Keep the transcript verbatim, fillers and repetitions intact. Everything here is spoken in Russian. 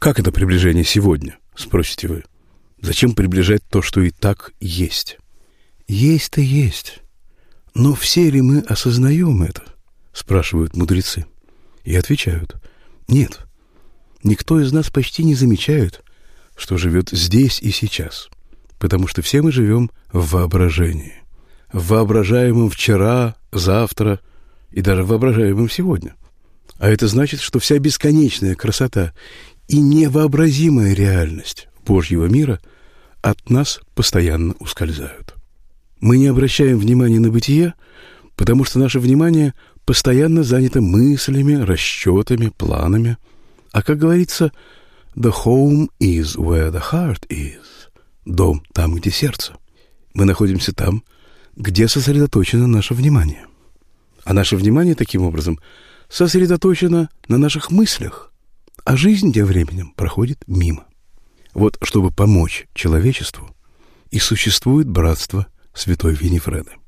Как это приближение сегодня, спросите вы? Зачем приближать то, что и так есть? Есть-то есть. Но все ли мы осознаем это? Спрашивают мудрецы. И отвечают: нет. Никто из нас почти не замечает, что живет здесь и сейчас. Потому что все мы живем в воображении. В воображаемом вчера, завтра и даже в воображаемом сегодня. А это значит, что вся бесконечная красота и невообразимая реальность Божьего мира от нас постоянно ускользают. Мы не обращаем внимания на бытие, потому что наше внимание постоянно занято мыслями, расчетами, планами. А как говорится, the home is where the heart is. Дом там, где сердце. Мы находимся там, где сосредоточено наше внимание. А наше внимание, таким образом, сосредоточено на наших мыслях, а жизнь тем временем проходит мимо. Вот чтобы помочь человечеству, и существует братство святой Винифреды.